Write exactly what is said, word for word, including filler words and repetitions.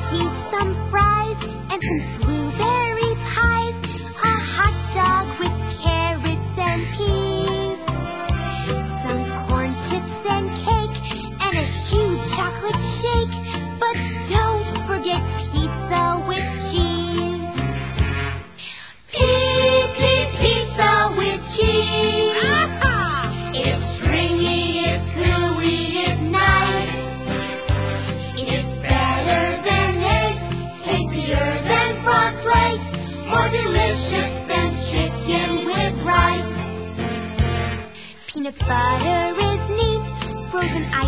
eat some fries and some blueberry pies, a hot dog with carrots and peas, some corn chips and cake, and a huge chocolate shake. But don't forget pizza with cheese. Pizza, pizza with cheese. Ah-ha! It's stringy, it's gooey, it's nice. It's better than eggs, tastier than frog's legs, more delicious than chicken with rice. Peanut butter is neat, frozen ice